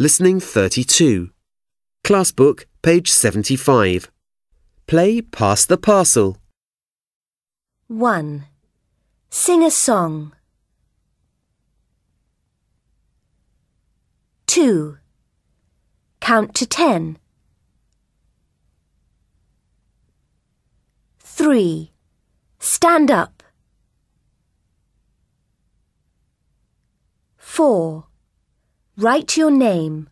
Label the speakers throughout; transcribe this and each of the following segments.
Speaker 1: Listening 32. Class book, page 75. Play Pass the Parcel.
Speaker 2: 1. Sing a song. 2. Count to 10. 3. Stand up. 4. Write your name.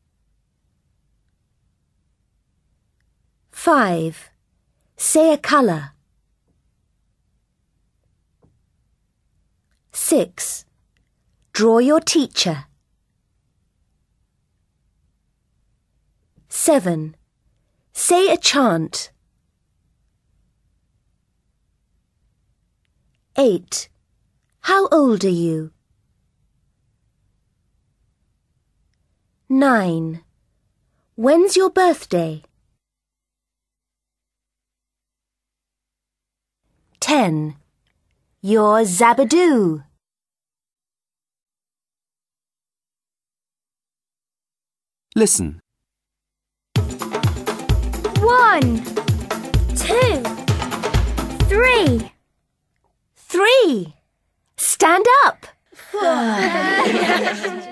Speaker 2: 5. Say a colour. 6. Draw your teacher. 7. Say a chant. 8. How old are you? 9. When's your birthday? 10. You're Zabadoo.
Speaker 1: Listen.
Speaker 3: 1, 2, 3.
Speaker 2: 3. Stand up.